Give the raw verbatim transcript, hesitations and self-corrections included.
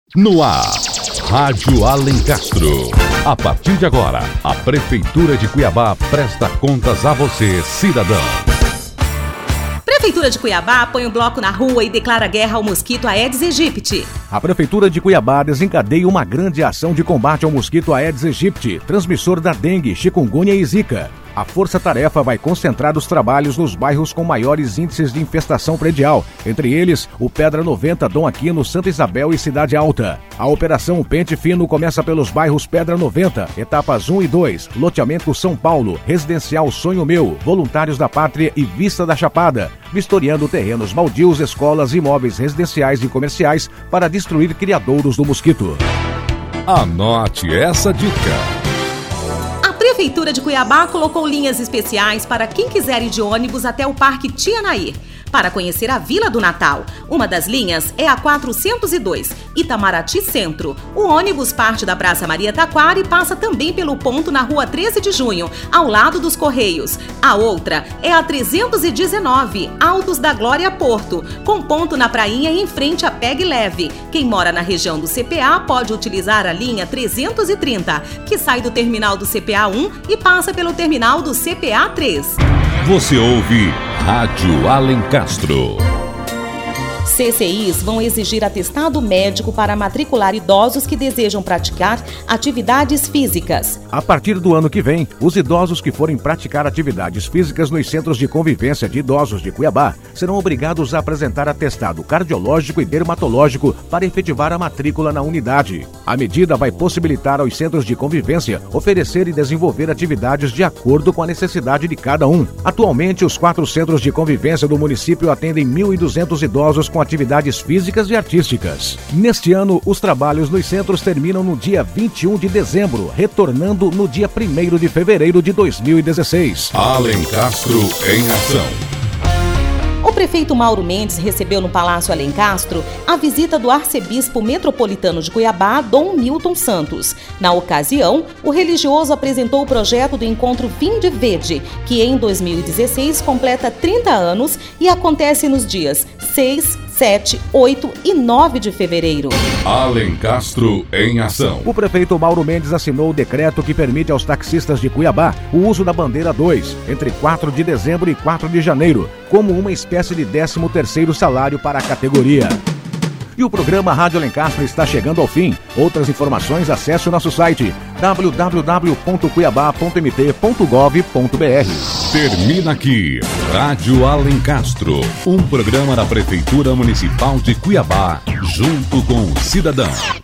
No ar, Rádio Alencastro. A partir de agora, a Prefeitura de Cuiabá presta contas a você, cidadão. Prefeitura de Cuiabá põe o bloco na rua e declara guerra ao mosquito Aedes aegypti. A Prefeitura de Cuiabá desencadeia uma grande ação de combate ao mosquito Aedes aegypti, transmissor da dengue, chikungunya e zika. A força-tarefa vai concentrar os trabalhos nos bairros com maiores índices de infestação predial, entre eles o Pedra noventa, Dom Aquino, Santa Isabel e Cidade Alta. A operação Pente Fino começa pelos bairros Pedra noventa, etapas um e dois, loteamento São Paulo, residencial Sonho Meu, Voluntários da Pátria e Vista da Chapada, vistoriando terrenos baldios, escolas, imóveis residenciais e comerciais para destruir criadouros do mosquito. Anote essa dica. A Prefeitura de Cuiabá colocou linhas especiais para quem quiser ir de ônibus até o Parque Tia Nair, para conhecer a Vila do Natal. Uma das linhas é a quatrocentos e dois, Itamaraty Centro. O ônibus parte da Praça Maria Taquara e passa também pelo ponto na Rua treze de junho, ao lado dos Correios. A outra é a trezentos e dezenove, Altos da Glória Porto, com ponto na Prainha e em frente à Peg Leve. Quem mora na região do C P A pode utilizar a linha trezentos e trinta, que sai do terminal do C P A um e passa pelo terminal do C P A três. Você ouve Rádio Alencastro. C C Is vão exigir atestado médico para matricular idosos que desejam praticar atividades físicas. A partir do ano que vem, os idosos que forem praticar atividades físicas nos centros de convivência de idosos de Cuiabá serão obrigados a apresentar atestado cardiológico e dermatológico para efetivar a matrícula na unidade. A medida vai possibilitar aos centros de convivência oferecer e desenvolver atividades de acordo com a necessidade de cada um. Atualmente, os quatro centros de convivência do município atendem mil e duzentos idosos com atividades físicas e artísticas. Neste ano, os trabalhos nos centros terminam no dia vinte e um de dezembro, retornando no dia primeiro de fevereiro de dois mil e dezesseis. Alencastro em ação. O prefeito Mauro Mendes recebeu no Palácio Alencastro a visita do arcebispo metropolitano de Cuiabá, Dom Milton Santos. Na ocasião, o religioso apresentou o projeto do Encontro Vinde Vede, que em dois mil e dezesseis completa trinta anos e acontece nos dias seis, sete, oito e nove de fevereiro. Alencastro em ação. O prefeito Mauro Mendes assinou o decreto que permite aos taxistas de Cuiabá o uso da bandeira dois, entre quatro de dezembro e quatro de janeiro, como uma espécie de décimo terceiro salário para a categoria. E o programa Rádio Alencastro está chegando ao fim. Outras informações, acesse o nosso site w w w ponto cuiabá ponto m t ponto gov ponto b r. Termina aqui Rádio Alencastro, um programa da Prefeitura Municipal de Cuiabá, junto com o cidadão.